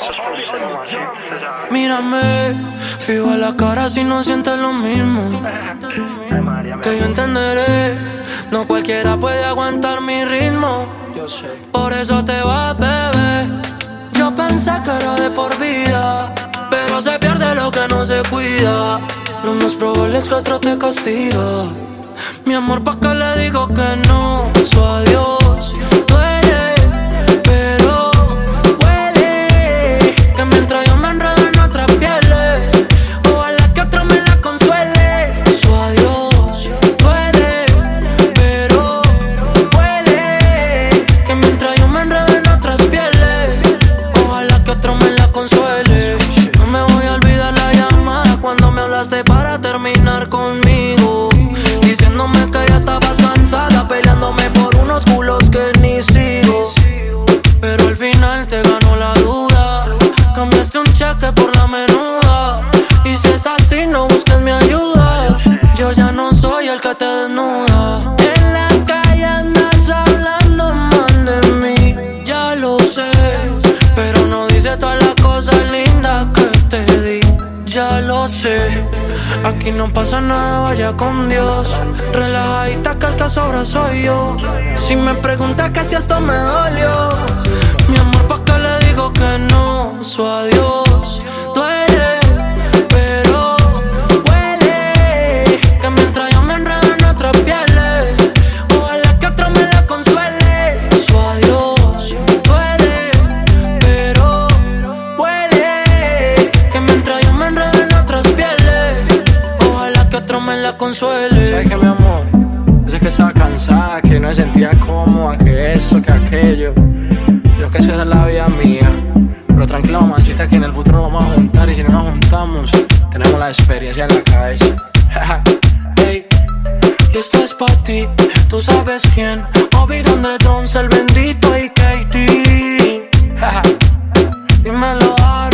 Mírame, fijo a la cara si no sientes lo mismo. Que yo entenderé, no cualquiera puede aguantar mi ritmo. Por eso te vas, bebé. Yo pensé que era de por vida, pero se pierde lo que no se cuida. Lo más probable es que otro te castiga. Mi amor, ¿pa' qué le digo que no? Su adiós duele, pero huele. Que mientras yo me enredo en otras pieles, ojalá que otro me la consuele. Su adiós duele, pero huele. Que mientras yo me enredo en otras pieles, ojalá que otro me la consuele. No me voy a olvidar la llamada cuando me hablaste para terminar conmigo, diciéndome que ya estabas cansada, peleándome por unos culos que ni sigo. Pero al final te ganó la duda, cambiaste un cheque por la menuda. Y si es así, no busques mi ayuda, yo ya no soy el que te desnuda. En la calle andas hablando mal de mí, ya lo sé, pero no dices todas las cosas lindas que te di. Ya lo sé, aquí no pasa nada, vaya con Dios. Relajadita que el que sobra soy yo. Si me preguntas que si esto me dolió, mi amor, ¿pa' qué le digo que no? Su adiós duele, pero huele. Que mientras yo me enredo en otras pieles, ojalá que otro me la consuele. Su adiós duele, pero huele. Que mientras yo me enredo en otras pieles, ojalá que otro me la consuele. ¿Sabes qué, mi amor? Sé que estaba cansada, que no me sentía cómoda, que eso, que aquello. Yo que esa es la vida mía. Pero tranquila, mamacita, que en el futuro vamos a juntar. Y si no nos juntamos, tenemos la experiencia en la cabeza. Hey, y esto es pa' ti, tú sabes quién. Obi, Donde Drums, el bendito y Katie. Dímelo,